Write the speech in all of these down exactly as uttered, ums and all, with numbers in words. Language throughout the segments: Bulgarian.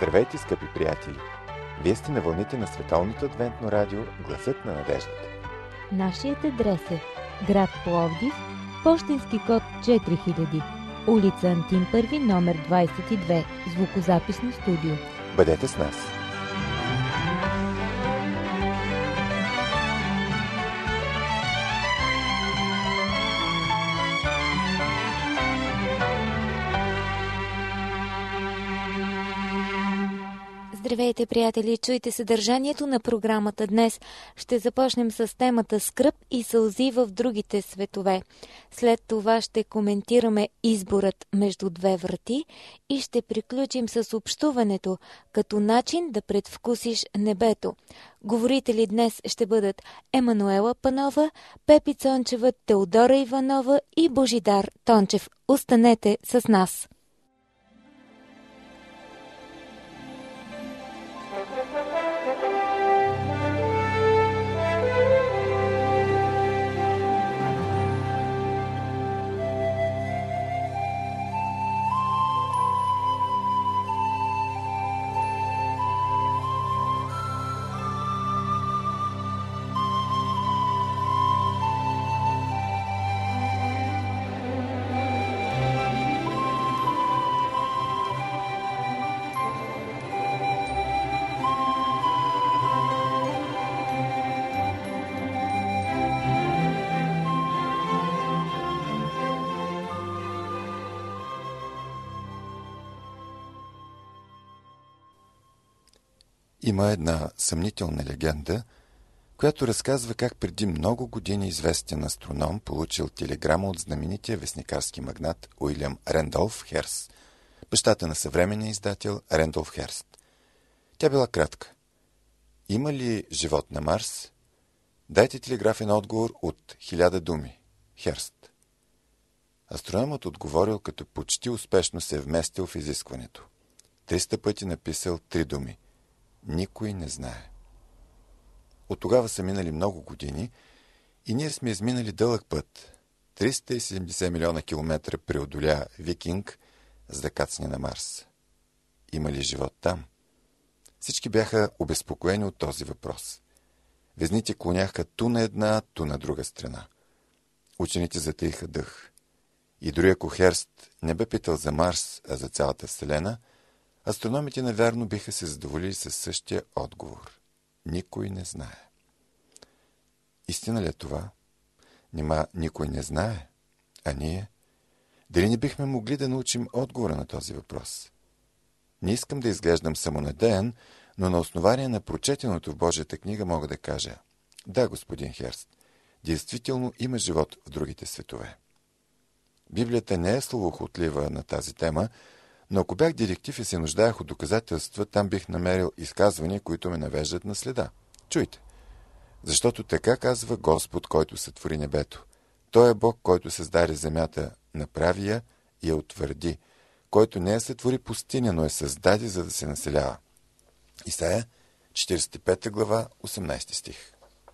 Здравейте, скъпи приятели! Вие сте на вълните на Световното адвентно радио Гласът на надеждата. Нашият адрес е град Пловдив, пощенски код четири хиляди, улица Антим първи, номер двадесет и две, звукозаписно студио. Бъдете с нас! Здравейте, приятели! Чуйте съдържанието на програмата днес. Ще започнем с темата скръб и сълзи в другите светове. След това ще коментираме изборът между две врати и ще приключим с общуването като начин да предвкусиш небето. Говорители днес ще бъдат Емануела Панова, Пепи Цончева, Теодора Иванова и Божидар Тончев. Останете с нас! Има една съмнителна легенда, която разказва как преди много години известен астроном получил телеграма от знаменития вестникарски магнат Уилям Рендолф Херст, бащата на съвременния издател Рендолф Херст. Тя била кратка. Има ли живот на Марс? Дайте телеграфен отговор от хиляда думи. Херст. Астрономът отговорил, като почти успешно се е вместил в изискването. Триста пъти написал три думи. Никой не знае. От тогава са минали много години и ние сме изминали дълъг път. триста и седемдесет милиона километра преодоля Викинг, за да кацне на Марс. Има ли живот там? Всички бяха обезпокоени от този въпрос. Везните клоняха ту на една, ту на друга страна. Учените затаиха дъх. И дори ако Херст не бе питал за Марс, а за цялата Вселена, астрономите навярно биха се задоволили със същия отговор. Никой не знае. Истина ли е това? Нима никой не знае? А ние? Дали не бихме могли да научим отговора на този въпрос? Не искам да изглеждам самонадеян, но на основание на прочетеното в Божията книга мога да кажа: да, господин Херст, действително има живот в другите светове. Библията не е словохотлива на тази тема, но ако бях директив и се нуждаях от доказателства, там бих намерил изказвания, които ме навеждат на следа. Чуйте. Защото така казва Господ, който сътвори небето. Той е Бог, който създаде земята, направи я и я утвърди, който не я сътвори пустиня, но я създаде, за да се населява. Исаия, четиридесет и пета глава, осемнадесети стих.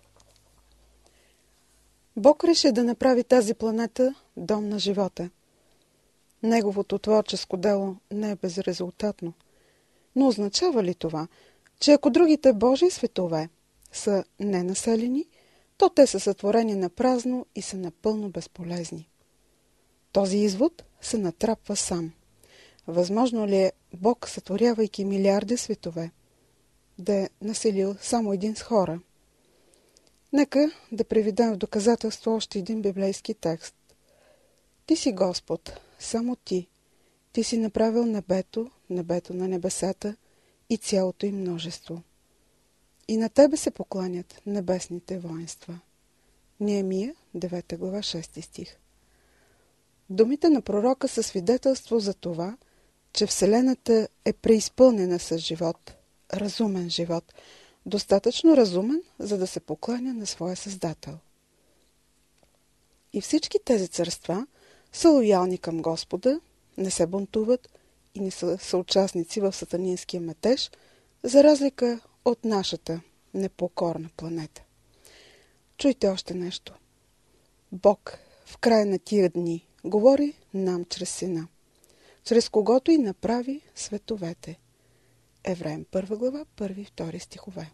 Бог реши да направи тази планета дом на живота. Неговото творческо дело не е безрезултатно. Но означава ли това, че ако другите Божии светове са ненаселени, то те са сътворени на празно и са напълно безполезни? Този извод се натрапва сам. Възможно ли е Бог, сътворявайки милиарди светове, да е населил само един с хора? Нека да приведем в доказателство още един библейски текст. Ти си Господ, само ти. Ти си направил небето, небето на небесата и цялото им множество. И на тебе се покланят небесните воинства. Неемия, девета глава, шести стих. Думите на пророка са свидетелство за това, че Вселената е преизпълнена с живот, разумен живот, достатъчно разумен, за да се покланя на своя Създател. И всички тези царства са лоялни към Господа, не се бунтуват и не са съучастници в сатанинския метеж, за разлика от нашата непокорна планета. Чуйте още нещо. Бог в края на тия дни говори нам чрез Сина, чрез когото и направи световете. Евреям първа глава, първи и втори стихове.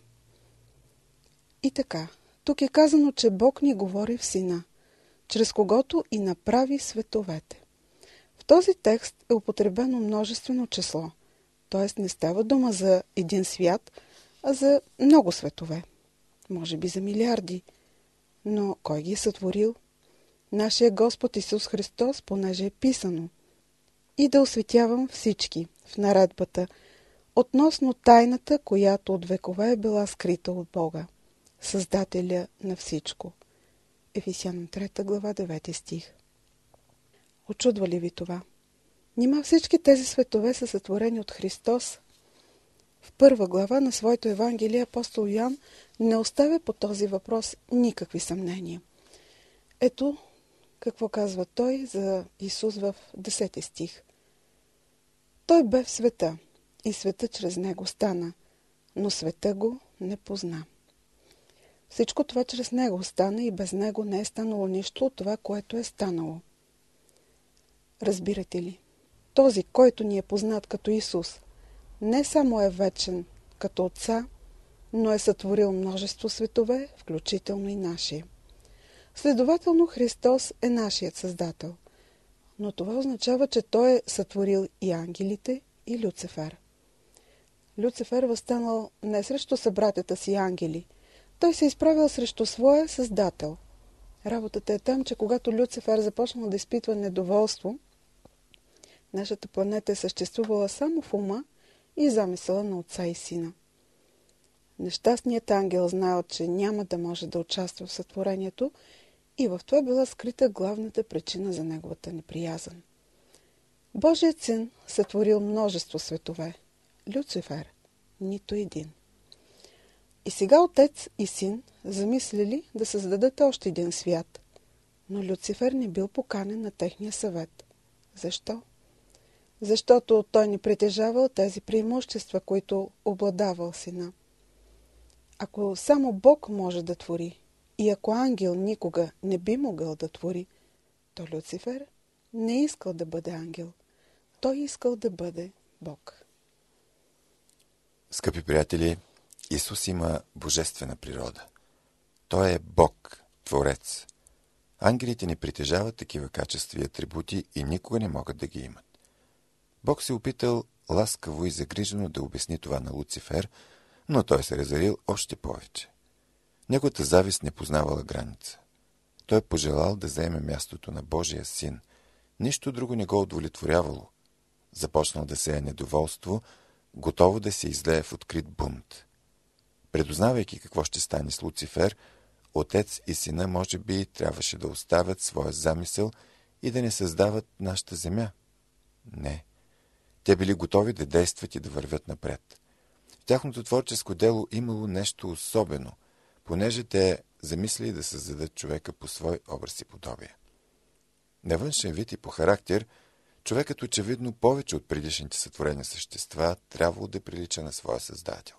И така, тук е казано, че Бог ни говори в Сина, чрез когото и направи световете. В този текст е употребено множествено число, т.е. не става дума за един свят, а за много светове. Може би за милиарди. Но кой ги е сътворил? Нашия Господ Исус Христос, понеже е писано. И да осветявам всички в наредбата, относно тайната, която от векове е била скрита от Бога, Създателя на всичко. Ефесян трета глава, девети стих. Очудва ли ви това? Нима всички тези светове са сътворени от Христос? В първа глава на своето Евангелие апостол Йоан не оставя по този въпрос никакви съмнения. Ето какво казва той за Исус в десети стих. Той бе в света и света чрез него стана, но света го не позна. Всичко това чрез него стана и без него не е станало нищо от това, което е станало. Разбирате ли? Този, който ни е познат като Исус, не само е вечен като Отца, но е сътворил множество светове, включително и нашия. Следователно Христос е нашият Създател, но това означава, че Той е сътворил и ангелите, и Люцифер. Люцифер възстанал не срещу събратята си ангели, той се изправил срещу своя Създател. Работата е там, че когато Люцифер започнал да изпитва недоволство, нашата планета е съществувала само в ума и замисъла на Отца и Сина. Нещастният ангел знаел, че няма да може да участва в сътворението и в това била скрита главната причина за неговата неприязън. Божият Син сътворил множество светове. Люцифер – нито един. И сега Отец и Син замислили да създадат още един свят, но Люцифер не бил поканен на техния съвет. Защо? Защото той не притежавал тези преимущества, които обладавал Сина. Ако само Бог може да твори и ако ангел никога не би могъл да твори, то Люцифер не искал да бъде ангел. Той искал да бъде Бог. Скъпи приятели, Исус има божествена природа. Той е Бог, Творец. Ангелите не притежават такива качества и атрибути и никога не могат да ги имат. Бог се опитал ласкаво и загрижено да обясни това на Луцифер, но той се разярил още повече. Неговата завист не познавала граница. Той пожелал да заеме мястото на Божия Син. Нищо друго не го удовлетворявало. Започнал да сее недоволство, готово да се излее в открит бунт. Предузнавайки какво ще стане с Луцифер, Отец и Сина може би трябваше да оставят своя замисъл и да не създават нашата земя. Не. Те били готови да действат и да вървят напред. В тяхното творческо дело имало нещо особено, понеже те замислили да създадат човека по свой образ и подобие. На външен вид и по характер, човекът очевидно повече от предишните сътворени същества трябвало да прилича на своя Създател.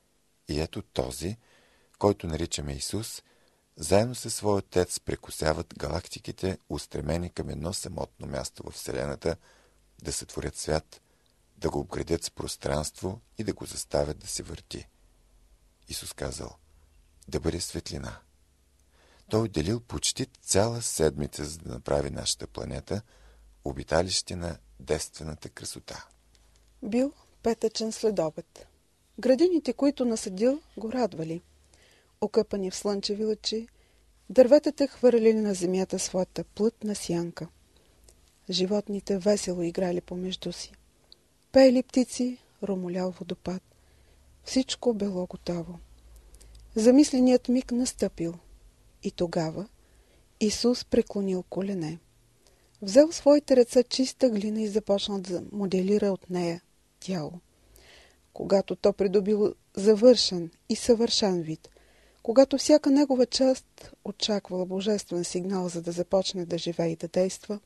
И ето този, който наричаме Исус, заедно със своя Отец прекосяват галактиките, устремени към едно самотно място във Вселената, да сътворят свят, да го обградят с пространство и да го заставят да се върти. Исус казал, да бъде светлина. Той отделил почти цяла седмица, за да направи нашата планета обиталище на девствената красота. Бил петъчен следобед. Градините, които насадил, го радвали. Окъпани в слънчеви лъчи, дърветата хвърляли на земята своята плътна сянка. Животните весело играли помежду си. Пеели птици, ромолял водопад. Всичко било готово. Замисленият миг настъпил. И тогава Исус преклонил колене. Взел своите ръце чиста глина и започнал да моделира от нея тяло. Когато то придобило завършен и съвършен вид, когато всяка негова част очаквала божествен сигнал, за да започне да живее и да действа,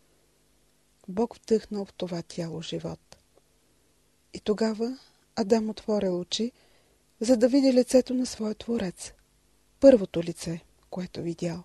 Бог вдъхнал в това тяло живот. И тогава Адам отворил очи, за да види лицето на своя Творец. Първото лице, което видял.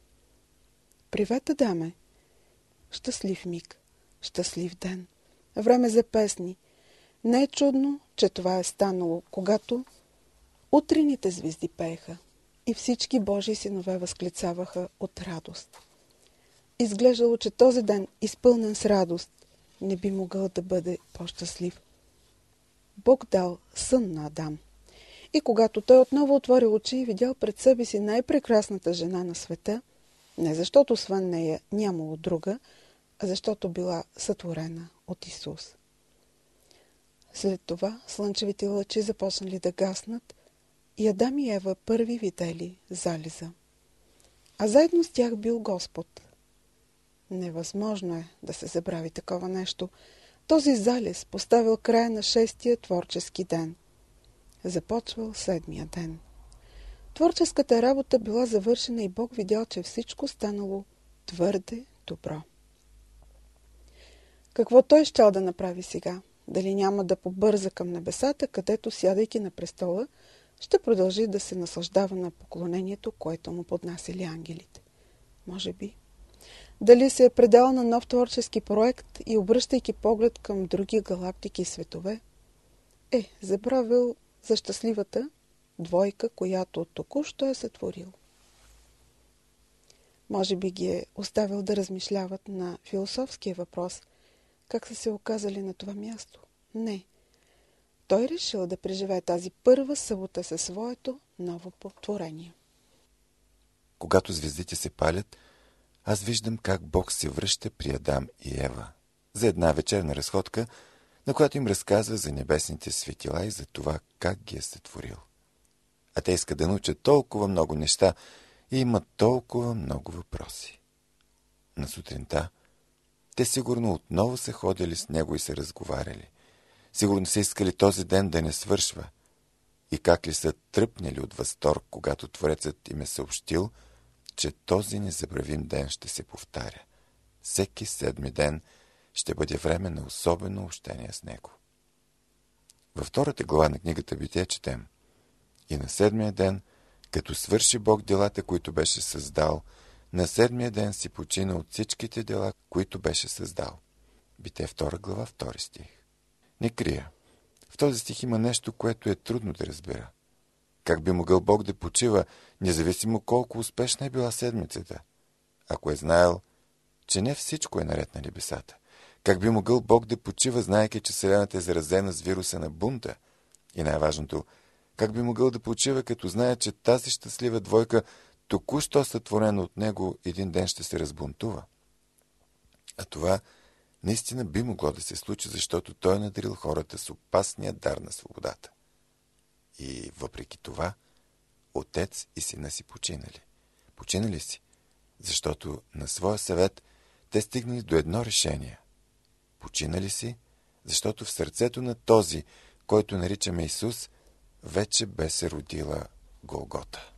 Привет, Адаме! Щастлив миг, щастлив ден, време за песни, Не е чудно, че това е станало, когато утрените звезди пееха и всички Божии синове възклицаваха от радост. Изглеждало, че този ден, изпълнен с радост, не би могъл да бъде по-щастлив. Бог дал сън на Адам. И когато той отново отворил очи и видял пред себе си най-прекрасната жена на света, не защото освен нея нямало друга, а защото била сътворена от Исус. След това слънчевите лъчи започнали да гаснат и Адам и Ева първи видели залеза. А заедно с тях бил Господ. Невъзможно е да се забрави такова нещо. Този залез поставил края на шестия творчески ден. Започвал седмия ден. Творческата работа била завършена и Бог видял, че всичко станало твърде добро. Какво той щял да направи сега? Дали няма да побърза към небесата, където, сядайки на престола, ще продължи да се наслаждава на поклонението, което му поднасили ангелите? Може би. Дали се е предал на нов творчески проект и обръщайки поглед към други галактики и светове? Е, забравил за щастливата двойка, която току-що е сътворил. Може би ги е оставил да размишляват на философския въпрос, как са се оказали на това място. Не. Той решил да преживее тази първа събота със своето ново потворение. Когато звездите се палят, аз виждам как Бог се връща при Адам и Ева за една вечерна разходка, на която им разказва за небесните светила и за това как ги е сътворил. А те искат да научат толкова много неща и имат толкова много въпроси. На сутринта те сигурно отново са ходили с него и са разговаряли. Сигурно са искали този ден да не свършва. И как ли са тръпнели от възторг, когато Творецът им е съобщил, че този незабравим ден ще се повтаря. Всеки седми ден ще бъде време на особено общение с него. Във втората глава на книгата Битие четем: и на седмия ден, като свърши Бог делата, които беше създал, на седмия ден си почина от всичките дела, които беше създал. Битие втора глава, втори стих. Не крия. В този стих има нещо, което е трудно да разбера. Как би могъл Бог да почива, независимо колко успешна е била седмицата, ако е знаел, че не всичко е наред на небесата? Как би могъл Бог да почива, знаейки, че Вселената е заразена с вируса на бунта? И най-важното, как би могъл да почива, като знае, че тази щастлива двойка, току-що сътворена от него, един ден ще се разбунтува? А това наистина би могло да се случи, защото той е надарил хората с опасния дар на свободата. И въпреки това, отец и сина си починали. Починали си, защото на своя съвет те стигнали до едно решение. Починали си, защото в сърцето на този, който наричаме Исус, вече бе се родила Голгота.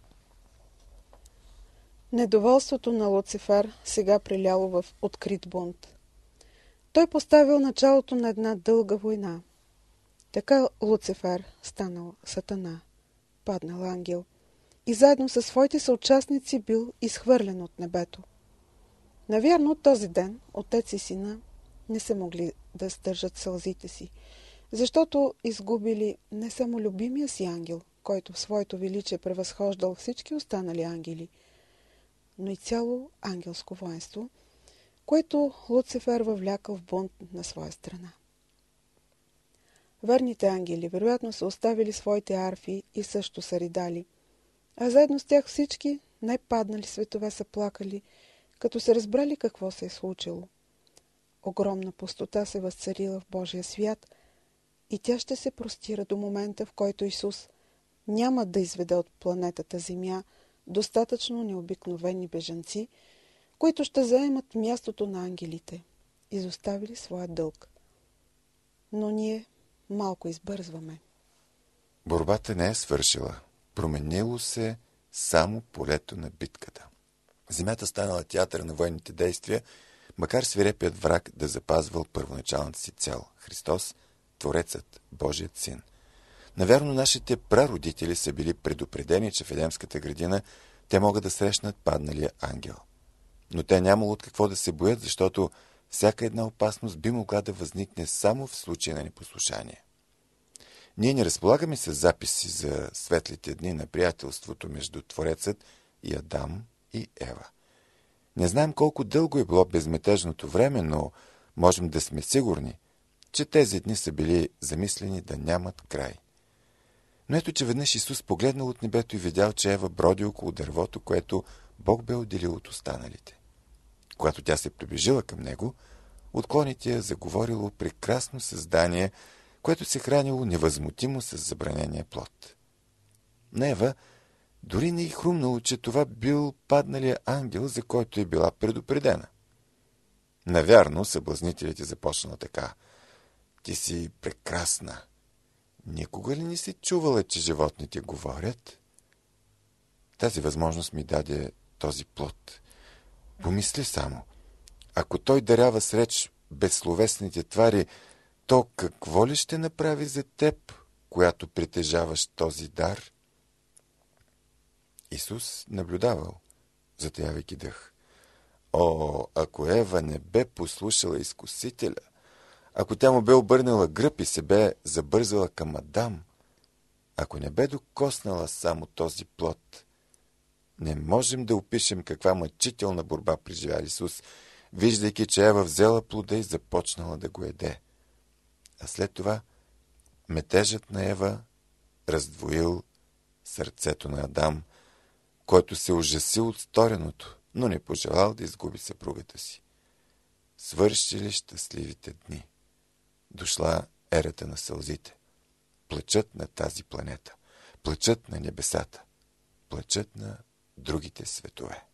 Недоволството на Луцифер сега приляло в открит бунт. Той поставил началото на една дълга война. Така Луцифер станал сатана, паднал ангел и заедно със своите съучастници бил изхвърлен от небето. Навярно този ден отец и сина не са могли да стържат сълзите си, защото изгубили не само любимия си ангел, който в своето величие превъзхождал всички останали ангели, но и цяло ангелско воинство, което Луцифер въвлякал в бунт на своя страна. Верните ангели вероятно са оставили своите арфи и също са ридали, а заедно с тях всички най-паднали светове са плакали, като се разбрали какво се е случило. Огромна пустота се възцарила в Божия свят и тя ще се простира до момента, в който Исус няма да изведе от планетата Земя достатъчно необикновени бежанци, които ще заемат мястото на ангелите, изоставили своя дълг. Но ние малко избързваме. Борбата не е свършила. Променило се само полето на битката. Земята станала театър на военните действия, макар свирепият враг да запазвал първоначалната си цел – Христос, Творецът, Божият Син. Навярно нашите прародители са били предупредени, че в Едемската градина те могат да срещнат падналия ангел. Но те нямало от какво да се боят, защото всяка една опасност би могла да възникне само в случай на непослушание. Ние не разполагаме с записи за светлите дни на приятелството между Творецът и Адам и Ева. Не знаем колко дълго е било безмятежното време, но можем да сме сигурни, че тези дни са били замислени да нямат край. Но ето, че веднъж Исус погледнал от небето и видял, че Ева броди около дървото, което Бог бе отделил от останалите. Когато тя се приближила към него, отклоните я заговорило прекрасно създание, което се хранило невъзмутимо с забранения плод. На Ева дори не й хрумнало, че това бил падналия ангел, за който е била предупредена. Навярно, съблазнителите започнала така: ти си прекрасна. Никога ли не си чувала, че животните говорят? Тази възможност ми даде този плод. Помисли само, ако той дарява с реч безсловесните твари, то какво ли ще направи за теб, която притежаваш този дар? Исус наблюдавал, затаявайки дъх. О, ако Ева не бе послушала изкусителя, ако тя му бе обърнала гръб и се бе забързала към Адам, ако не бе докоснала само този плод, не можем да опишем каква мъчителна борба преживя Исус, виждайки, че Ева взела плода и започнала да го еде. А след това метежът на Ева раздвоил сърцето на Адам, който се ужасил от стореното, но не пожелал да изгуби съпругата си. Свършили щастливите дни. Дошла ерата на сълзите. Плачът на тази планета. Плачът на небесата. Плачът на другите светове.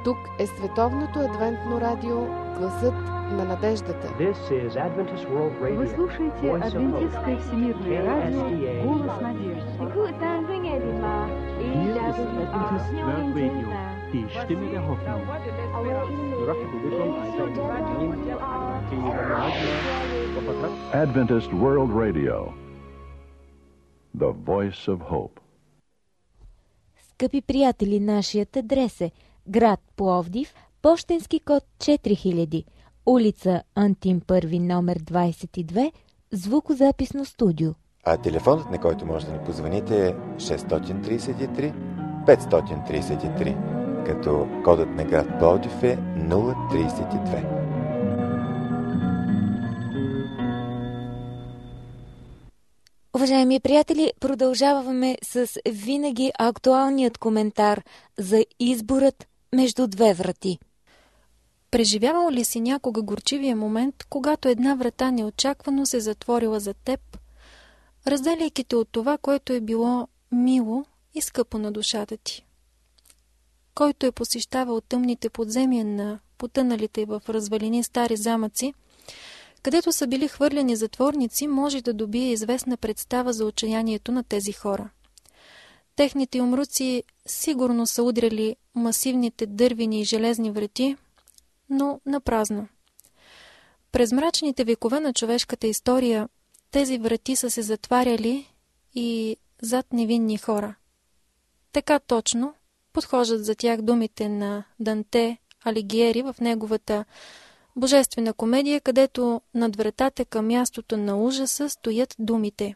Тук е Световното адвентно радио Гласът на надеждата. Вы слушаете Адвентистское всемирное радио Голос надежды. Adventist World Radio, the voice of hope. Скъпи приятели, нашият адрес е град Пловдив, пощенски код четири хиляди, улица Антим първи, номер двадесет и две, звукозаписно студио. А телефонът, на който може да ни позвоните, е шест три три пет три три, като кодът на град Пловдив е нула тридесет и две. Уважаеми приятели, продължаваме с винаги актуалният коментар за изборът между две врати. Преживявал ли си някога горчивия момент, когато една врата неочаквано се затворила за теб, разделяйки те от това, което е било мило и скъпо на душата ти? Който е посещавал тъмните подземия на потъналите в развалини стари замъци, където са били хвърлени затворници, може да добие известна представа за отчаянието на тези хора. Техните умруци сигурно са удряли масивните дървени и железни врати, но напразно. През мрачните векове на човешката история тези врати са се затваряли и зад невинни хора. Така точно подхождат за тях думите на Данте Алигиери в неговата Божествена комедия, където над вратата към мястото на ужаса стоят думите: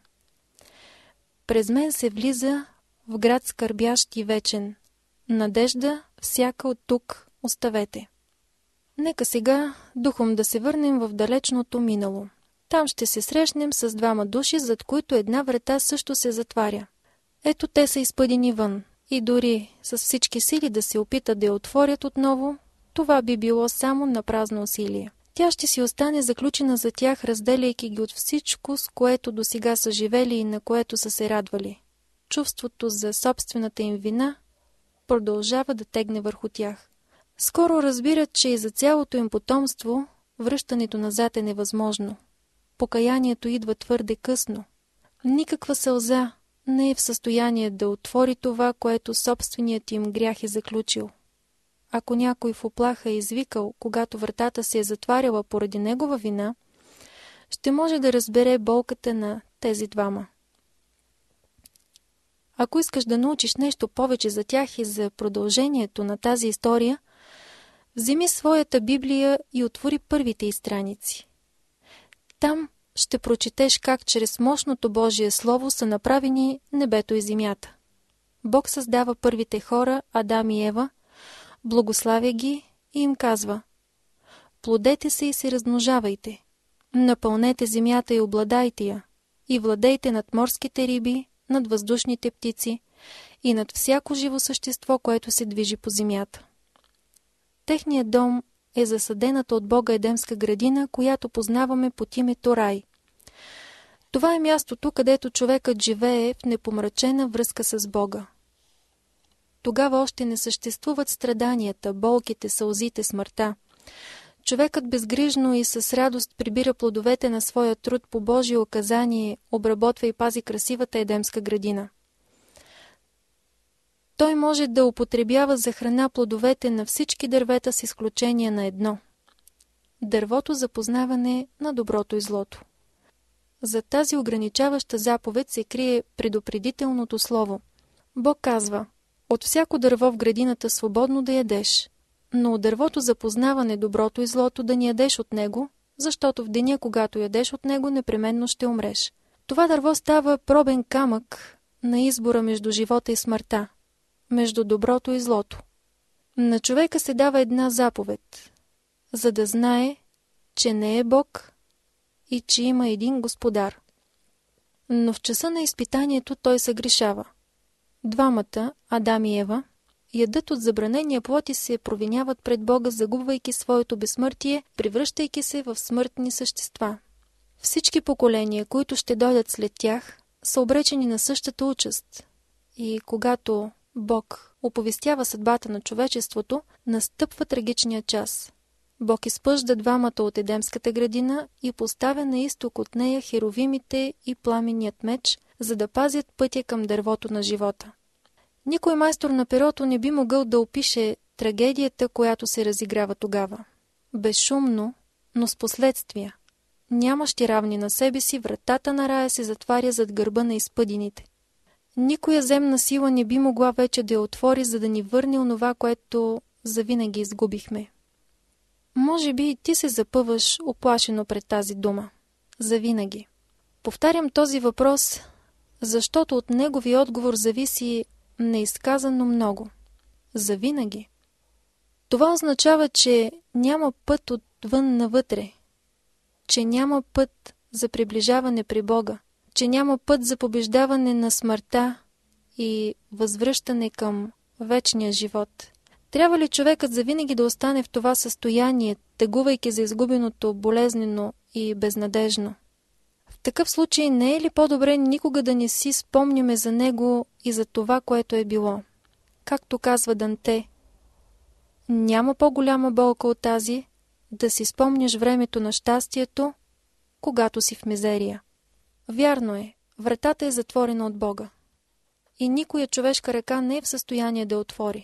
през мен се влиза в град скърбящ и вечен. Надежда всяка от тук оставете. Нека сега духом да се върнем в далечното минало. Там ще се срещнем с двама души, зад които една врата също се затваря. Ето те са изпъдени вън и дори с всички сили да се опитат да я отворят отново, това би било само на празно усилие. Тя ще си остане заключена за тях, разделяйки ги от всичко, с което досега са живели и на което са се радвали. Чувството за собствената им вина продължава да тегне върху тях. Скоро разбират, че и за цялото им потомство връщането назад е невъзможно. Покаянието идва твърде късно. Никаква сълза не е в състояние да отвори това, което собственият им грях е заключил. Ако някой в уплаха е извикал, когато вратата се е затваряла поради негова вина, ще може да разбере болката на тези двама. Ако искаш да научиш нещо повече за тях и за продължението на тази история, вземи своята Библия и отвори първите й страници. Там ще прочетеш как чрез мощното Божие Слово са направени небето и земята. Бог създава първите хора, Адам и Ева, благославя ги и им казва: плодете се и се размножавайте, напълнете земята и обладайте я, и владейте над морските риби, над въздушните птици и над всяко живо същество, което се движи по земята. Техният дом е засадената от Бога едемска градина, която познаваме под името рай. Това е мястото, където човекът живее в непомрачена връзка с Бога. Тогава още не съществуват страданията, болките, сълзите, смъртта. Човекът безгрижно и с радост прибира плодовете на своя труд по Божие указание, обработва и пази красивата едемска градина. Той може да употребява за храна плодовете на всички дървета с изключение на едно – дървото за познаване на доброто и злото. За тази ограничаваща заповед се крие предупредителното слово. Бог казва: от всяко дърво в градината свободно да ядеш, но от дървото за познаване доброто и злото да не ядеш от него, защото в деня, когато ядеш от него, непременно ще умреш. Това дърво става пробен камък на избора между живота и смъртта, между доброто и злото. На човека се дава една заповед, за да знае, че не е Бог и че има един Господар. Но в часа на изпитанието той съгрешава. Двамата, Адам и Ева, ядат от забранения плод и се провиняват пред Бога, загубвайки своето безсмъртие, превръщайки се в смъртни същества. Всички поколения, които ще дойдат след тях, са обречени на същата участ. И когато Бог оповестява съдбата на човечеството, настъпва трагичния час. Бог изпъжда двамата от Едемската градина и поставя на изток от нея херовимите и пламенният меч, за да пазят пътя към дървото на живота. Никой майстор на перото не би могъл да опише трагедията, която се разиграва тогава. Безшумно, но с последствия. Нямащи равни на себе си, вратата на рая се затваря зад гърба на изпъдените. Никоя земна сила не би могла вече да я отвори, за да ни върне онова, което завинаги изгубихме. Може би и ти се запъваш оплашено пред тази дума. Завинаги. Повтарям този въпрос, защото от неговия отговор зависи неизказано много. Завинаги. Това означава, че няма път отвън навътре, че няма път за приближаване при Бога, че няма път за побеждаване на смъртта и възвръщане към вечния живот. Трябва ли човекът завинаги да остане в това състояние, тъгувайки за изгубеното болезнено и безнадежно? В такъв случай не е ли по-добре никога да не си спомняме за него и за това, което е било? Както казва Данте, няма по-голяма болка от тази да си спомняш времето на щастието, когато си в мизерия. Вярно е, вратата е затворена от Бога. И никоя човешка ръка не е в състояние да отвори.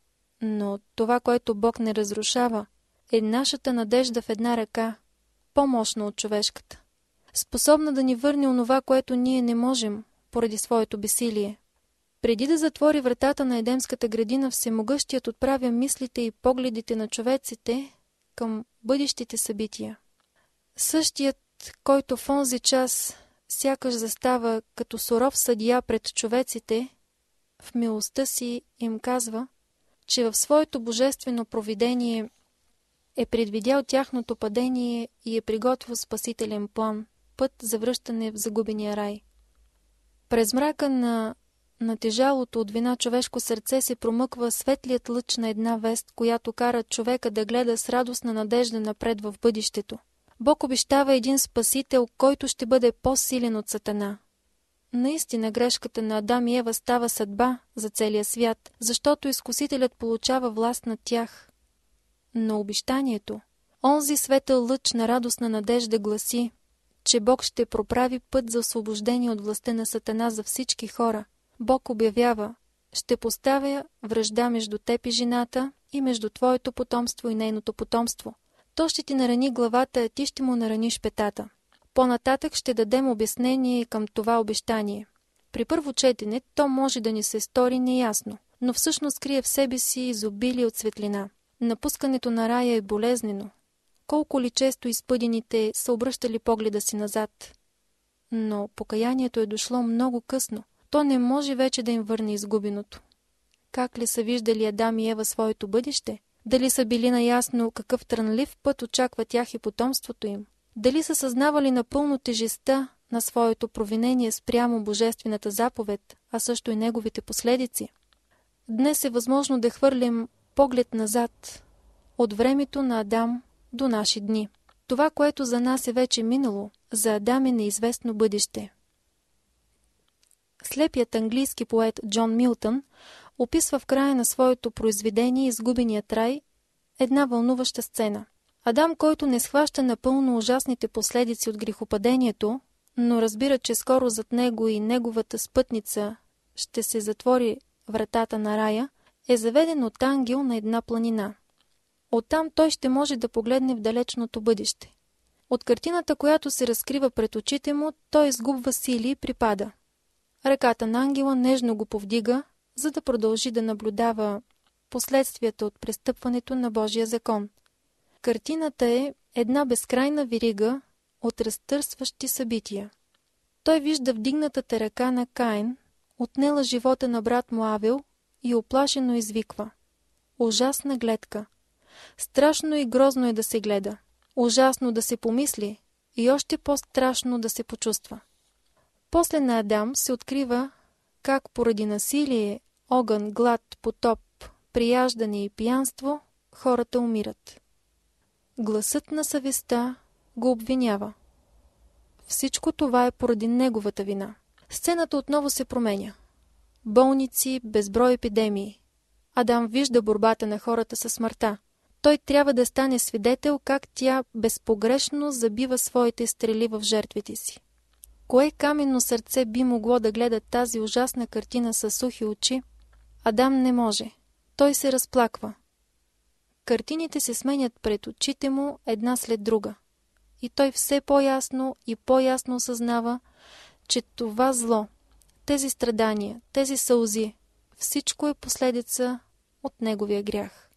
Но това, което Бог не разрушава, е нашата надежда в една ръка, по-мощна от човешката. Способна да ни върне онова, което ние не можем, поради своето безсилие. Преди да затвори вратата на Едемската градина, Всемогъщият отправя мислите и погледите на човеците към бъдещите събития. Същият, който в онзи час сякаш застава като суров съдия пред човеците, в милостта си им казва, че в своето божествено провидение е предвидял тяхното падение и е приготвил спасителен план, път за връщане в загубения рай. През мрака на натежалото от вина човешко сърце се промъква светлият лъч на една вест, която кара човека да гледа с радостна надежда напред в бъдещето. Бог обещава един спасител, който ще бъде по-силен от Сатана. Наистина грешката на Адам и Ева става съдба за целия свят, защото изкусителят получава власт над тях. Но обещанието, онзи светъл лъч на радостна надежда гласи, че Бог ще проправи път за освобождение от властта на Сатана за всички хора. Бог обявява, ще поставя вражда между теб и жената и между твоето потомство и нейното потомство. То ще ти нарани главата, а ти ще му нараниш петата. По-нататък ще дадем обяснение към това обещание. При първо четене то може да ни се стори неясно, но всъщност крие в себе си изобилие от светлина. Напускането на рая е болезнено. Колко ли често изпъдените са обръщали погледа си назад. Но покаянието е дошло много късно. То не може вече да им върне изгубеното. Как ли са виждали Адам и Ева своето бъдеще? Дали са били наясно какъв трънлив път очаква тях и потомството им? Дали са съзнавали напълно тежестта на своето провинение спрямо божествената заповед, а също и неговите последици? Днес е възможно да хвърлим поглед назад, от времето на Адам до наши дни. Това, което за нас е вече минало, за Адам е неизвестно бъдеще. Слепият английски поет Джон Милтън описва в края на своето произведение "Изгубеният рай" една вълнуваща сцена. Адам, който не схваща напълно ужасните последици от грехопадението, но разбира, че скоро зад него и неговата спътница ще се затвори вратата на рая, е заведен от ангел на една планина. Оттам той ще може да погледне в далечното бъдеще. От картината, която се разкрива пред очите му, той изгубва сили и припада. Ръката на ангела нежно го повдига, за да продължи да наблюдава последствията от престъпването на Божия закон. Картината е една безкрайна верига от разтърсващи събития. Той вижда вдигнатата ръка на Каин, отнела живота на брат му Авел и оплашено извиква: "Ужасна гледка! Страшно и грозно е да се гледа, ужасно да се помисли и още по-страшно да се почувства." После на Адам се открива как поради насилие, огън, глад, потоп, прияждане и пиянство хората умират. Гласът на съвестта го обвинява. Всичко това е поради неговата вина. Сцената отново се променя. болници, безброй епидемии. Адам вижда борбата на хората със смъртта. Той трябва да стане свидетел как тя безпогрешно забива своите стрели в жертвите си. Кое каменно сърце би могло да гледа тази ужасна картина със сухи очи? Адам не може. Той се разплаква. Картините се сменят пред очите му една след друга. И той все по-ясно и по-ясно осъзнава, че това зло, тези страдания, тези сълзи, всичко е последица от неговия грях.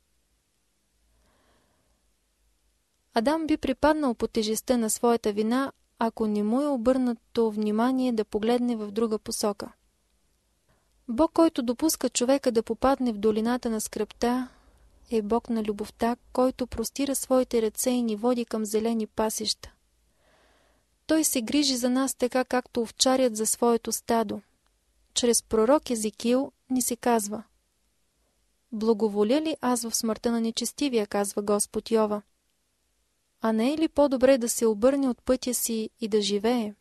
Адам би припаднал по тежестта на своята вина, ако не му е обърнато внимание да погледне в друга посока. Бог, който допуска човека да попадне в долината на скръбта, е Бог на любовта, който простира своите ръце и ни води към зелени пасища. Той се грижи за нас така, както овчарят за своето стадо. Чрез пророк Езекил ни се казва: благоволя ли аз в смъртта на нечестивия, казва Господ Йова. А не е ли по-добре да се обърне от пътя си и да живее?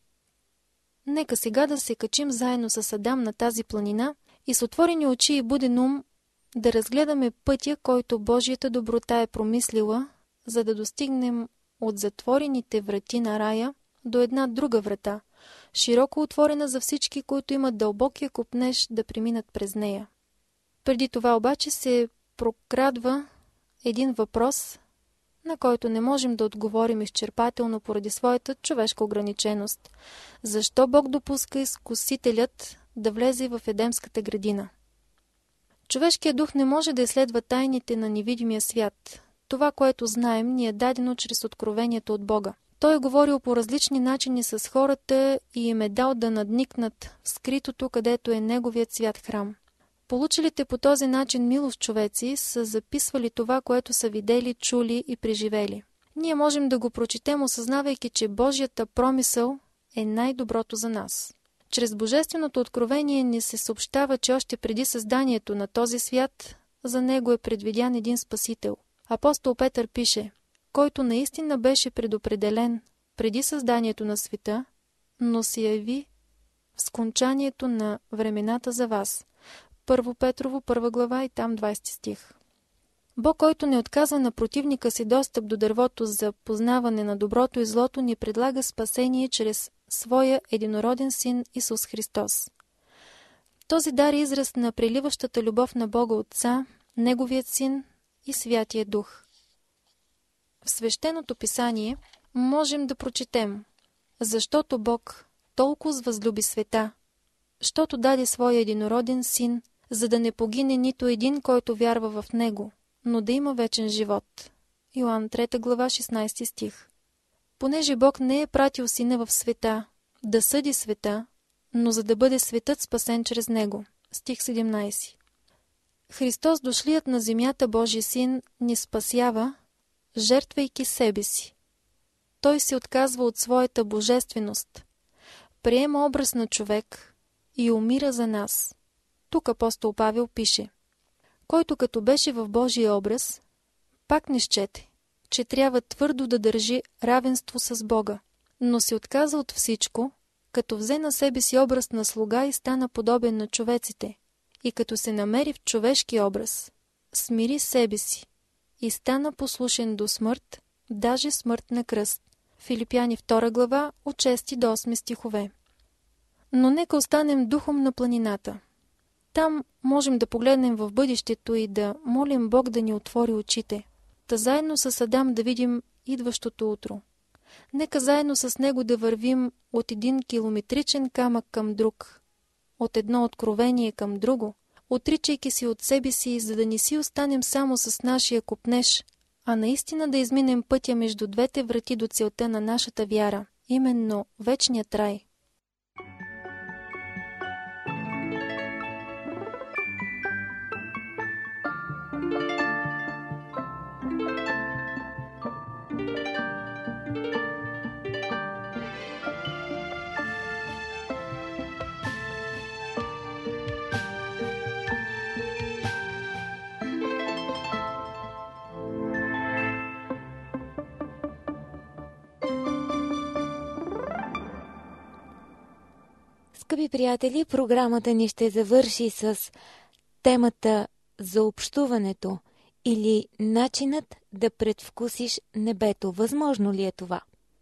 Нека сега да се качим заедно с Адам на тази планина и с отворени очи и буден ум да разгледаме пътя, който Божията доброта е промислила, за да достигнем от затворените врати на рая до една друга врата, широко отворена за всички, които имат дълбокия копнеж да преминат през нея. Преди това обаче се прокрадва един въпрос, на който не можем да отговорим изчерпателно поради своята човешка ограниченост. Защо Бог допуска изкусителят да влезе в Едемската градина? Човешкият дух не може да изследва тайните на невидимия свят. Това, което знаем, ни е дадено чрез откровението от Бога. Той е говорил по различни начини с хората и им е дал да надникнат в скритото, където е неговият свят храм. Получилите по този начин милост човеци са записвали това, което са видели, чули и преживели. Ние можем да го прочетем, осъзнавайки, че Божията промисъл е най-доброто за нас. Чрез Божественото откровение ни се съобщава, че още преди създанието на този свят за него е предвидян един Спасител. Апостол Петър пише: който наистина беше предопределен преди създанието на света, но се яви в скончанието на времената за вас. Първо Петрово, първа глава и там двайсети стих. Бог, който не отказва на противника си достъп до дървото за познаване на доброто и злото, ни предлага спасение чрез своя единороден син Исус Христос. Този дар е израз на преливащата любов на Бога Отца, Неговият Син и Святия Дух. В Свещеното писание можем да прочетем: защото Бог толкова възлюби света, щото даде своя единороден син, за да не погине нито един, който вярва в него, но да има вечен живот. Йоан трета глава, шестнайсети стих. Понеже Бог не е пратил сина в света да съди света, но за да бъде светът спасен чрез него. Стих седемнайсети. Христос, дошлият на земята Божий син, ни спасява, жертвайки себе си. Той се отказва от своята божественост, приема образ на човек и умира за нас. Тук апостол Павел пише: който като беше в Божия образ, пак не счете, че трябва твърдо да държи равенство с Бога, но се отказа от всичко, като взе на себе си образ на слуга и стана подобен на човеците, и като се намери в човешки образ, смири себе си и стана послушен до смърт, даже смърт на кръст. Филипяни втора глава, от шести до осми стихове. Но нека останем духом на планината. Там можем да погледнем в бъдещето и да молим Бог да ни отвори очите. Та заедно с Адам да видим идващото утро. Нека заедно с него да вървим от един километричен камък към друг, от едно откровение към друго, отричайки си от себе си, за да не си останем само с нашия копнеж, а наистина да изминем пътя между двете врати до целта на нашата вяра, именно вечният рай. Скъпи приятели, програмата ни ще завърши с темата за общуването или начинът да предвкусиш небето. Възможно ли е това?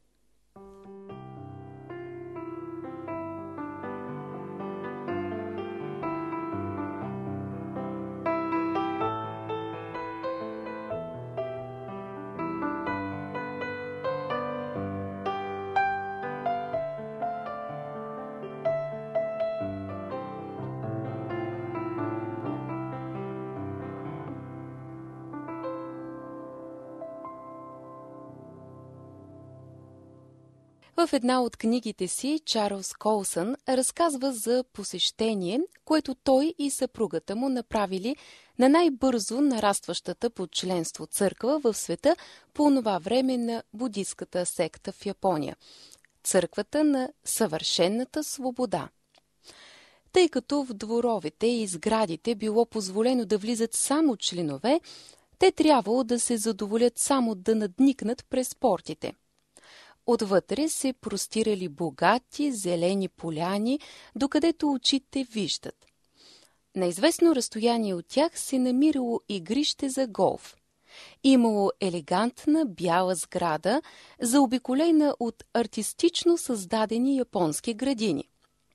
В една от книгите си Чарлз Колсън разказва за посещение, което той и съпругата му направили на най-бързо нарастващата по членство църква в света по онова време на будистката секта в Япония – църквата на съвършената свобода. Тъй като в дворовете и сградите било позволено да влизат само членове, те трябвало да се задоволят само да надникнат през портите. Отвътре се простирали богати зелени поляни, докъдето очите виждат. На известно разстояние от тях се намирало игрище за голф. Имало елегантна бяла сграда, заобиколена от артистично създадени японски градини.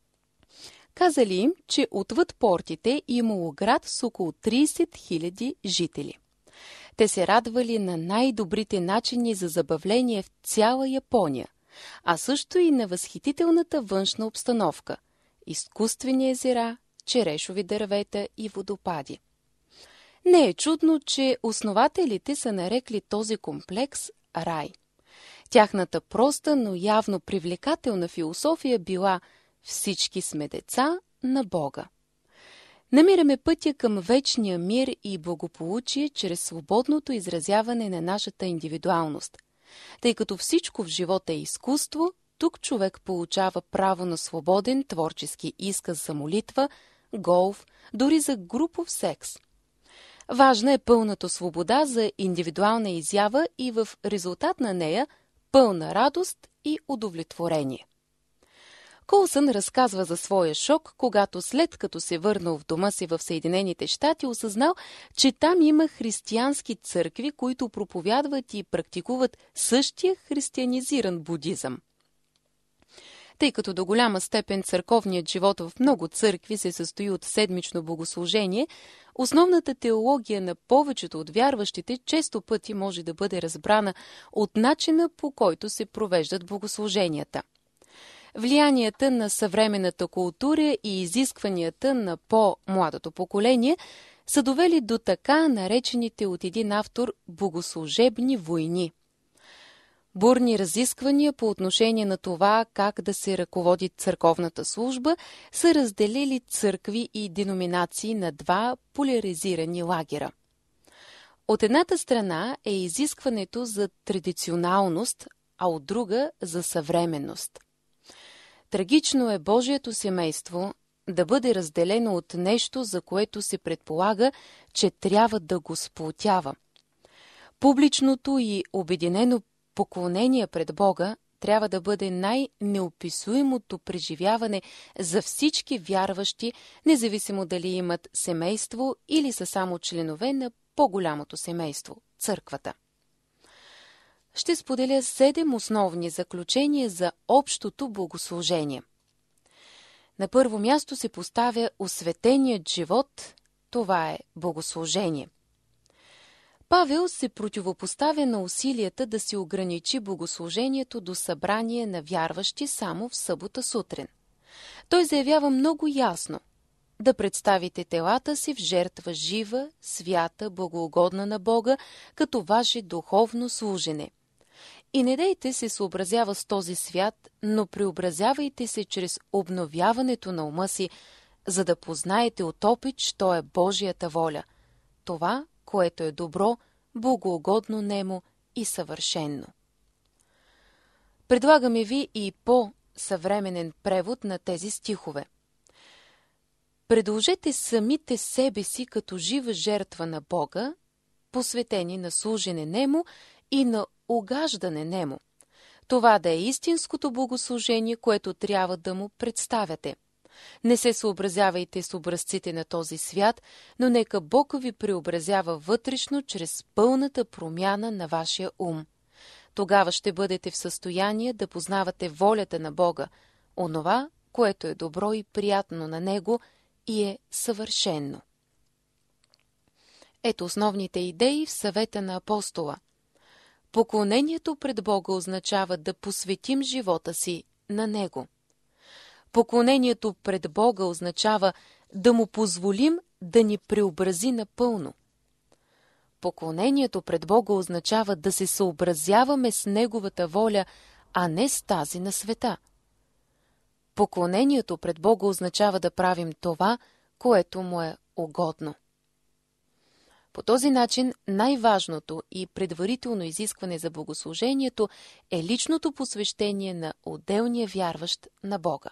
Казали им, че отвъд портите имало град с около трийсет хиляди жители. Те се радвали на най-добрите начини за забавление в цяла Япония, а също и на възхитителната външна обстановка – изкуствени езера, черешови дървета и водопади. Не е чудно, че основателите са нарекли този комплекс рай. Тяхната проста, но явно привлекателна философия била «Всички сме деца на Бога». Намираме пътя към вечния мир и благополучие чрез свободното изразяване на нашата индивидуалност. Тъй като всичко в живота е изкуство, тук човек получава право на свободен творчески изказ за молитва, голф, дори за групов секс. Важна е пълната свобода за индивидуална изява и в резултат на нея пълна радост и удовлетворение. Колсън разказва за своя шок, когато след като се върнал в дома си в Съединените щати, осъзнал, че там има християнски църкви, които проповядват и практикуват същия християнизиран будизъм. Тъй като до голяма степен църковният живот в много църкви се състои от седмично богослужение, основната теология на повечето от вярващите често пъти може да бъде разбрана от начина, по който се провеждат богослуженията. Влиянията на съвременната култура и изискванията на по-младото поколение са довели до така наречените от един автор богослужебни войни. Бурни разисквания по отношение на това как да се ръководи църковната служба са разделили църкви и деноминации на два поляризирани лагера. От едната страна е изискването за традиционалност, а от друга за съвременност. Трагично е Божието семейство да бъде разделено от нещо, за което се предполага, че трябва да го сплотява. Публичното и обединено поклонение пред Бога трябва да бъде най-неописуемото преживяване за всички вярващи, независимо дали имат семейство или са само членове на по-голямото семейство – църквата. Ще споделя седем основни заключения за общото богослужение. На първо място се поставя осветеният живот, това е богослужение. Павел се противопоставя на усилията да се ограничи богослужението до събрание на вярващи само в събота сутрин. Той заявява много ясно да представите телата си в жертва жива, свята, благоугодна на Бога, като ваше духовно служене. И не дейте се съобразява с този свят, но преобразявайте се чрез обновяването на ума си, за да познаете от опит, що е Божията воля. Това, което е добро, благоугодно нему и съвършенно. Предлагаме ви и по-съвременен превод на тези стихове. Предложете самите себе си като жива жертва на Бога, посветени на служене нему и на угаждане нему. Това да е истинското богослужение, което трябва да му представяте. Не се съобразявайте с образците на този свят, но нека Бог ви преобразява вътрешно чрез пълната промяна на вашия ум. Тогава ще бъдете в състояние да познавате волята на Бога, онова, което е добро и приятно на Него и е съвършено. Ето основните идеи в съвета на апостола. Поклонението пред Бога означава да посветим живота си на Него. Поклонението пред Бога означава да Му позволим да ни преобрази напълно. Поклонението пред Бога означава да се съобразяваме с Неговата воля, а не с тази на света. Поклонението пред Бога означава да правим това, което Му е угодно. По този начин най-важното и предварително изискване за богослужението е личното посвещение на отделния вярващ на Бога.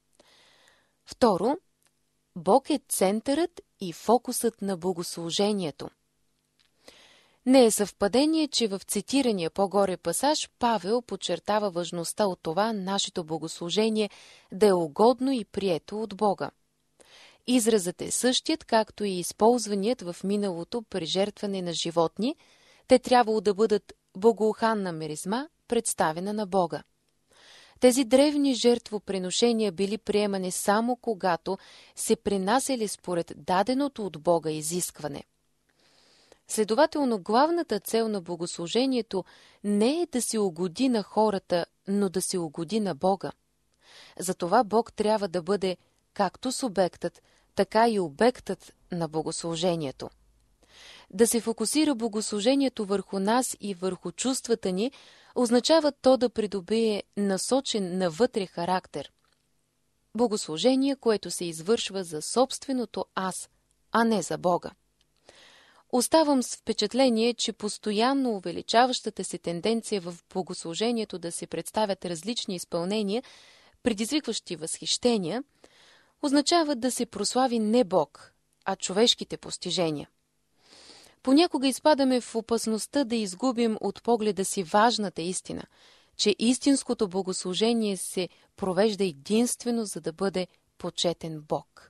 Второ, Бог е центърът и фокусът на богослужението. Не е съвпадение, че в цитирания по-горе пасаж Павел подчертава важността от това нашето богослужение да е угодно и прието от Бога. Изразът е същият, както и използваният в миналото при жертване на животни. Те трябвало да бъдат богоуханна миризма, представена на Бога. Тези древни жертвоприношения били приемани само когато се принасяли според даденото от Бога изискване. Следователно, главната цел на богослужението не е да се угоди на хората, но да се угоди на Бога. Затова Бог трябва да бъде както субектът, така и обектът на богослужението. Да се фокусира богослужението върху нас и върху чувствата ни, означава то да придобие насочен навътре характер. Богослужение, което се извършва за собственото аз, а не за Бога. Оставам с впечатление, че постоянно увеличаващата се тенденция в богослужението да се представят различни изпълнения, предизвикващи възхищения, означава да се прослави не Бог, а човешките постижения. Понякога изпадаме в опасността да изгубим от погледа си важната истина, че истинското богослужение се провежда единствено, за да бъде почетен Бог.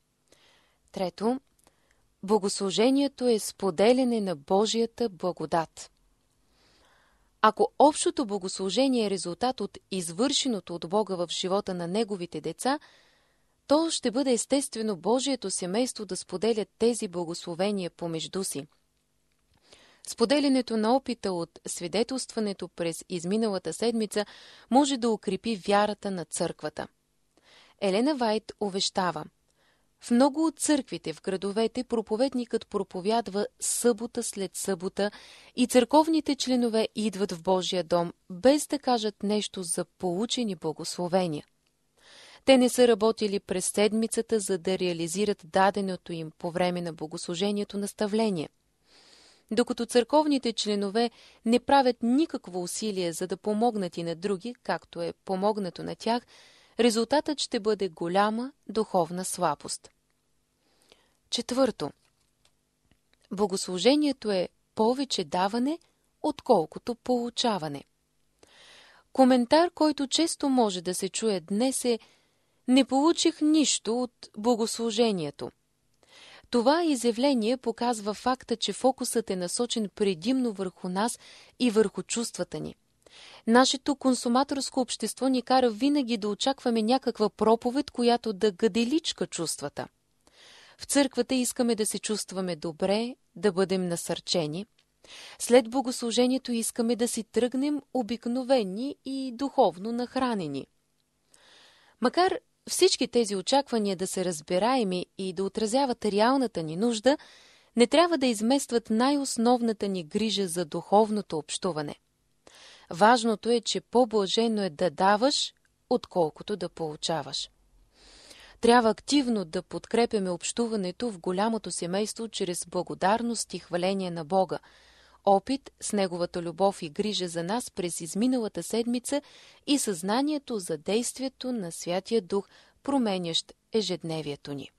Трето, богослужението е споделяне на Божията благодат. Ако общото богослужение е резултат от извършеното от Бога в живота на Неговите деца, то ще бъде естествено Божието семейство да споделят тези благословения помежду си. Споделянето на опита от свидетелстването през изминалата седмица може да укрепи вярата на църквата. Елена Вайт увещава: в много от църквите в градовете проповедникът проповядва събота след събота и църковните членове идват в Божия дом, без да кажат нещо за получени благословения. Те не са работили през седмицата, за да реализират даденото им по време на богослужението наставление. Докато църковните членове не правят никакво усилие, за да помогнат и на други, както е помогнато на тях, резултатът ще бъде голяма духовна слабост. Четвърто. Богослужението е повече даване, отколкото получаване. Коментар, който често може да се чуе днес е: не получих нищо от богослужението. Това изявление показва факта, че фокусът е насочен предимно върху нас и върху чувствата ни. Нашето консуматорско общество ни кара винаги да очакваме някаква проповед, която да гаделичка чувствата. В църквата искаме да се чувстваме добре, да бъдем насърчени. След богослужението искаме да си тръгнем обикновени и духовно нахранени. Макар всички тези очаквания да са разбираеми и да отразяват реалната ни нужда, не трябва да изместват най-основната ни грижа за духовното общуване. Важното е, че по-блажено е да даваш, отколкото да получаваш. Трябва активно да подкрепяме общуването в голямото семейство чрез благодарност и хваление на Бога, опит с Неговата любов и грижа за нас през изминалата седмица и съзнанието за действието на Святия Дух, променящ ежедневието ни.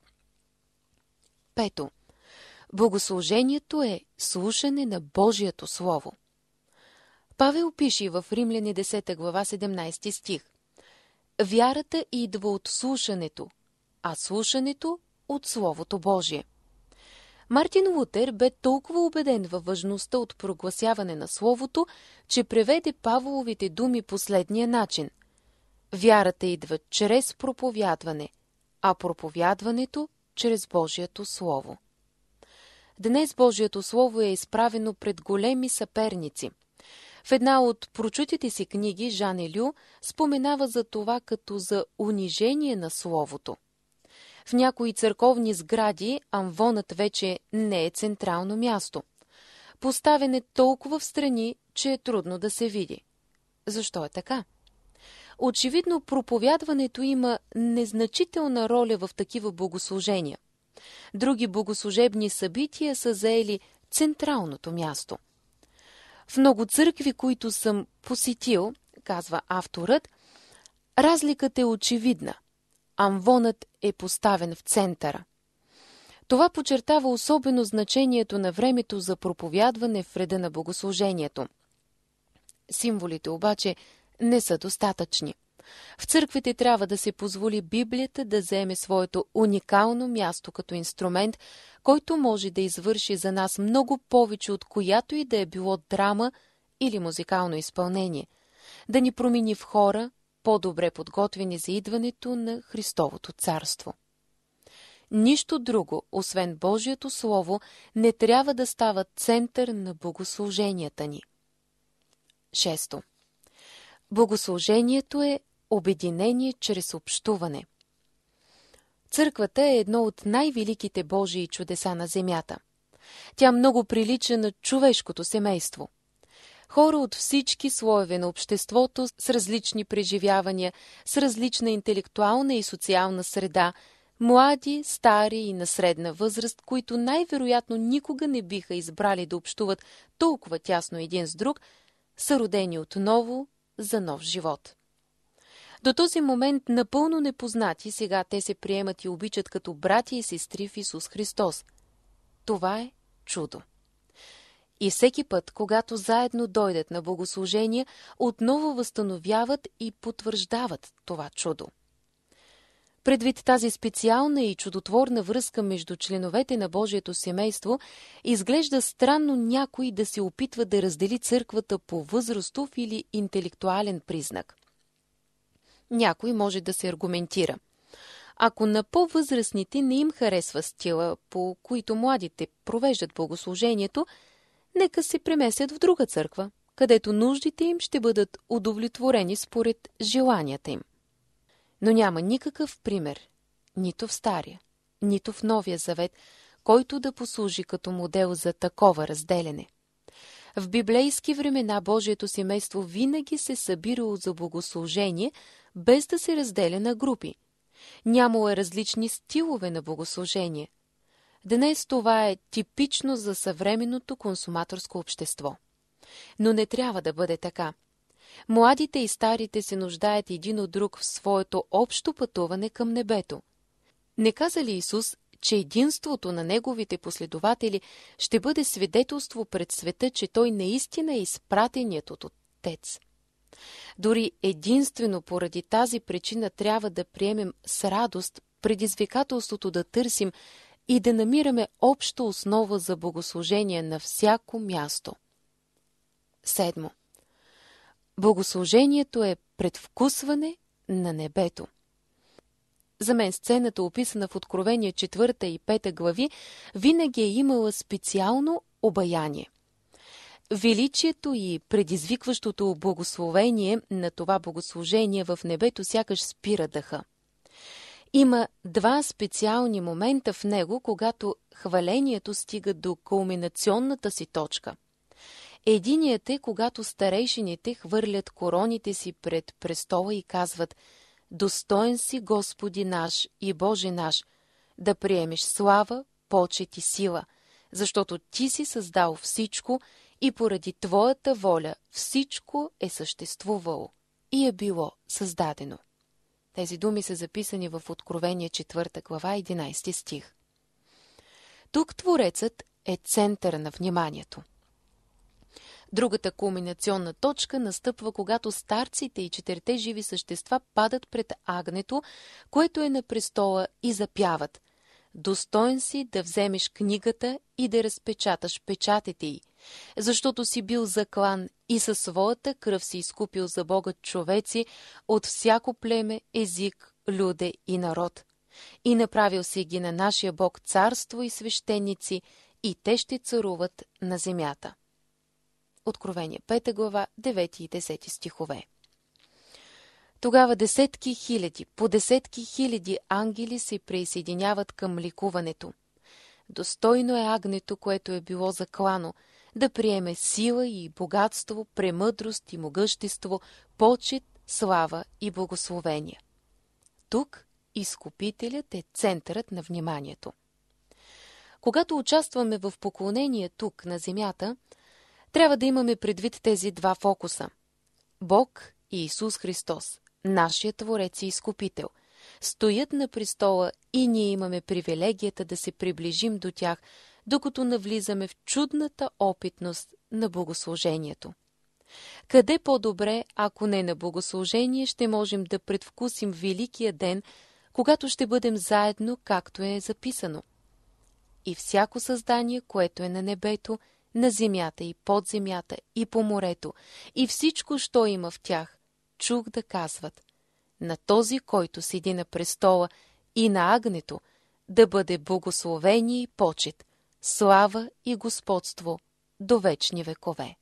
Пето. Богослужението е слушане на Божието Слово. Павел пише в Римляни десета глава седемнайсети стих: вярата идва от слушането, а слушането от Словото Божие. Мартин Лутер бе толкова убеден във важността от прогласяване на Словото, че преведе Павловите думи последния начин. Вярата идва чрез проповядване, а проповядването чрез Божието Слово. Днес Божието Слово е изправено пред големи съперници. В една от прочутите си книги Жан Елю споменава за това като за унижение на Словото. В някои църковни сгради амвонът вече не е централно място. Поставен е толкова в страни, че е трудно да се види. Защо е така? Очевидно, проповядването има незначителна роля в такива богослужения. Други богослужебни събития са заели централното място. В много църкви, които съм посетил, казва авторът, разликата е очевидна. Амвонът е поставен в центъра. Това подчертава особено значението на времето за проповядване в реда на богослужението. Символите обаче не са достатъчни. В църквите трябва да се позволи Библията да заеме своето уникално място като инструмент, който може да извърши за нас много повече от която и да е било драма или музикално изпълнение, да ни промени в хора, по-добре подготвени за идването на Христовото царство. Нищо друго, освен Божието Слово, не трябва да става център на богослуженията ни. Шесто. Богослужението е обединение чрез общуване. Църквата е едно от най-великите Божии чудеса на земята. Тя много прилича на човешкото семейство. Хора от всички слоеве на обществото с различни преживявания, с различна интелектуална и социална среда, млади, стари и на средна възраст, които най-вероятно никога не биха избрали да общуват толкова тясно един с друг, са родени отново за нов живот. До този момент напълно непознати, сега те се приемат и обичат като братя и сестри в Исус Христос. Това е чудо. И всеки път, когато заедно дойдат на богослужение, отново възстановяват и потвърждават това чудо. Предвид тази специална и чудотворна връзка между членовете на Божието семейство, изглежда странно някой да се опитва да раздели църквата по възрастов или интелектуален признак. Някой може да се аргументира. Ако на по-възрастните не им харесва стила, по които младите провеждат богослужението, нека се преместят в друга църква, където нуждите им ще бъдат удовлетворени според желанията им. Но няма никакъв пример, нито в Стария, нито в Новия Завет, който да послужи като модел за такова разделяне. В библейски времена Божието семейство винаги се събирало за богослужение, без да се разделя на групи. Нямало е различни стилове на богослужение. Днес това е типично за съвременното консуматорско общество. Но не трябва да бъде така. Младите и старите се нуждаят един от друг в своето общо пътуване към небето. Не каза ли Исус, че единството на неговите последователи ще бъде свидетелство пред света, че той наистина е изпратеният от Отец? Дори единствено поради тази причина трябва да приемем с радост предизвикателството да търсим и да намираме обща основа за богослужение на всяко място. Седмо. Богослужението е предвкусване на небето. За мен сцената, описана в Откровение четвърта и пета глави, винаги е имала специално обаяние. Величието и предизвикващото благословение на това богослужение в небето сякаш спира дъха. Има два специални момента в него, когато хвалението стига до кулминационната си точка. Единият е, когато старейшините хвърлят короните си пред престола и казват: „Достоен си, Господи наш и Боже наш, да приемеш слава, почет и сила, защото Ти си създал всичко и поради Твоята воля всичко е съществувало и е било създадено.“ Тези думи са записани в Откровение четвърта глава, единайсети стих. Тук Творецът е център на вниманието. Другата кулминационна точка настъпва, когато старците и четирите живи същества падат пред агнето, което е на престола, и запяват: „Достоен си да вземеш книгата и да разпечаташ печатите й, защото си бил заклан и със своята кръв си изкупил за Бога човеци от всяко племе, език, люде и народ. И направил си ги на нашия Бог царство и свещеници, и те ще царуват на земята.“ Откровение пета глава, девети и десети стихове. Тогава десетки хиляди, по десетки хиляди ангели се присъединяват към ликуването. Достойно е агнето, което е било заклано, да приеме сила и богатство, премъдрост и могъщество, почет, слава и благословение. Тук изкупителят е центърът на вниманието. Когато участваме в поклонение тук, на земята, трябва да имаме предвид тези два фокуса. Бог и Исус Христос, нашият Творец и Изкупител, стоят на престола и ние имаме привилегията да се приближим до тях, докато навлизаме в чудната опитност на богослужението. Къде по-добре, ако не на богослужение, ще можем да предвкусим великия ден, когато ще бъдем заедно, както е записано: „И всяко създание, което е на небето, на земята и под земята и по морето, и всичко, що има в тях, чух да казват: на този, който седи на престола, и на агнето, да бъде благословение и почет, слава и господство до вечни векове.“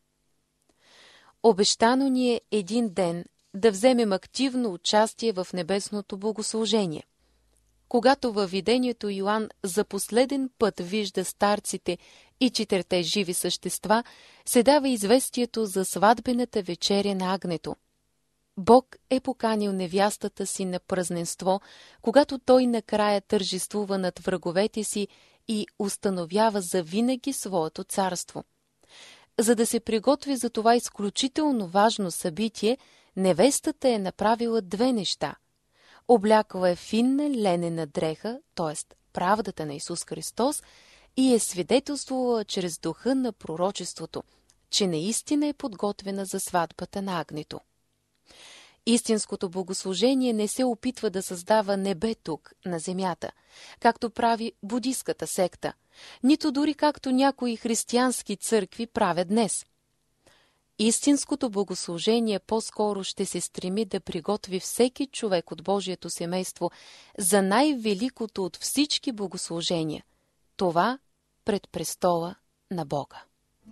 Обещано ни е един ден да вземем активно участие в небесното богослужение. Когато във видението Йоан за последен път вижда старците и четирите живи същества, се дава известието за сватбената вечеря на агнето. Бог е поканил невястата си на празненство, когато той накрая тържествува над враговете си и установява завинаги своето царство. За да се приготви за това изключително важно събитие, невестата е направила две неща. Облякала е финна ленена дреха, т.е. правдата на Исус Христос, и е свидетелствувала чрез духа на пророчеството, че наистина е подготвена за сватбата на агнето. Истинското богослужение не се опитва да създава небе тук, на земята, както прави будистката секта, нито дори както някои християнски църкви правят днес. Истинското богослужение по-скоро ще се стреми да приготви всеки човек от Божието семейство за най-великото от всички богослужения – това пред престола на Бога.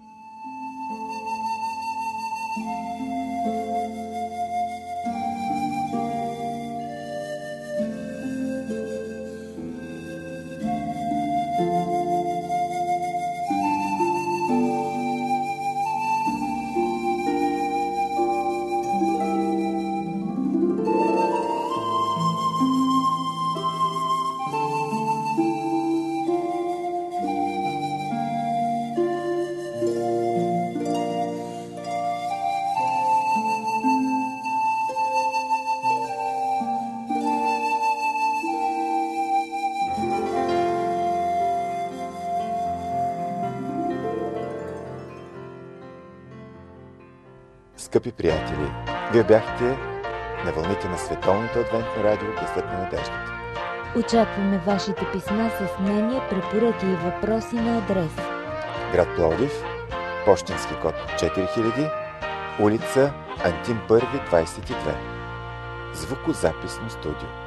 Скъпи приятели, вие бяхте на вълните на Световното адвентно радио Гласът на надеждата. Очакваме вашите писма с мнения, препоръки и въпроси на адрес: град Пловдив, пощенски код четири хиляди, улица Антим първи, двадесет и две. Звукозаписно студио.